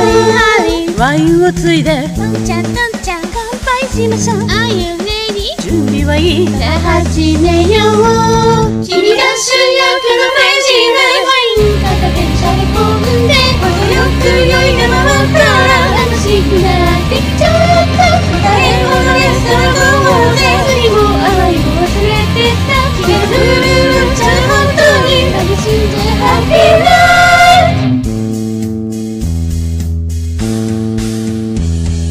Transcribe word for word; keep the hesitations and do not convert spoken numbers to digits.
ワインをついでどんちゃんどんちゃん乾杯しましょう。 Are you ready? 準備はいい。 さあ始めよう。君が主役のクレイジーなワイン片手にしゃれ込んで程よく酔いが回